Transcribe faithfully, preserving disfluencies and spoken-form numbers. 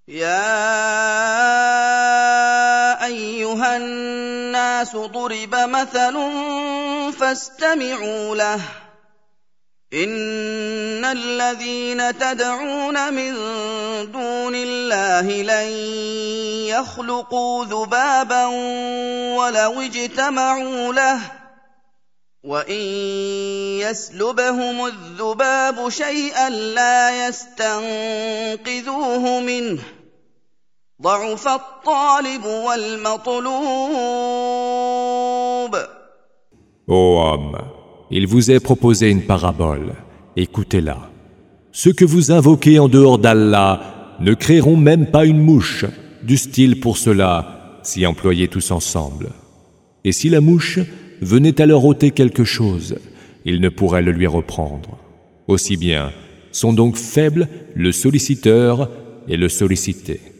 يا أيها الناس ضرب مثل فاستمعوا له إن الذين تدعون من دون الله لن يخلقوا ذبابا ولو اجتمعوا له وإن يسلبهم الذباب شيئا لا يستنقذوه منه ضعف الطالب والمطلوب. Ô homme, il vous est proposé une parabole, écoutez-la. Ceux que vous invoquez en dehors d'Allah ne créeront même pas une mouche, dussent-ils pour cela s'y employer tous ensemble. Et si la mouche venait à leur ôter quelque chose, ils ne pourraient le lui reprendre. Aussi bien sont donc faibles le solliciteur et le sollicité.